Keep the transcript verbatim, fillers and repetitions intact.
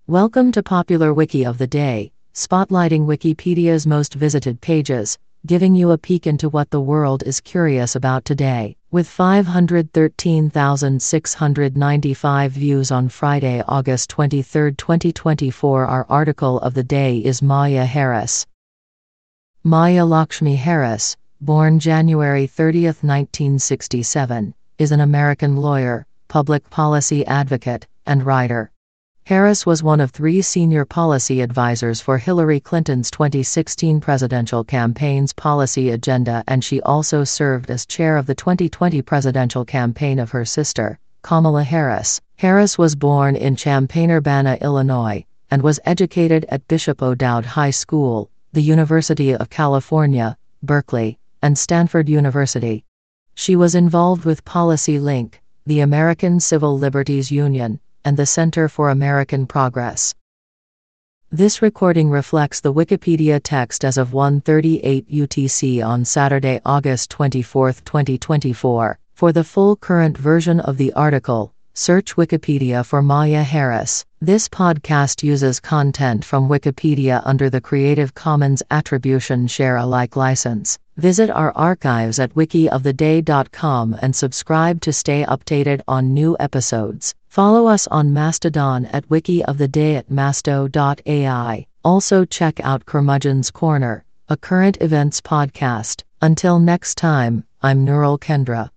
Welcome to Popular Wiki of the Day, spotlighting Wikipedia's most visited pages, giving you a peek into what the world is curious about today. With five hundred thirteen thousand six hundred ninety-five views on Friday, August twenty-third, twenty twenty-four, our article of the day is Maya Harris. Maya Lakshmi Harris, born January thirtieth, nineteen sixty-seven, is an American lawyer, public policy advocate, and writer. Harris was one of three senior policy advisors for Hillary Clinton's twenty sixteen presidential campaign's policy agenda, and she also served as chair of the twenty twenty presidential campaign of her sister, Kamala Harris. Harris was born in Champaign-Urbana, Illinois, and was educated at Bishop O'Dowd High School, the University of California, Berkeley, and Stanford University. She was involved with Policy Link, the American Civil Liberties Union, and the Center for American Progress. This recording reflects the Wikipedia text as of one thirty-eight U T C on Saturday, August twenty-fourth, twenty twenty-four. For the full current version of the article, search Wikipedia for Maya Harris. This podcast uses content from Wikipedia under the Creative Commons Attribution Share Alike license. Visit our archives at wiki of the day dot com and subscribe to stay updated on new episodes. Follow us on Mastodon at Wiki of the Day at masto dot A I. Also check out Curmudgeon's Corner, a current events podcast. Until next time, I'm Nurul Kendra.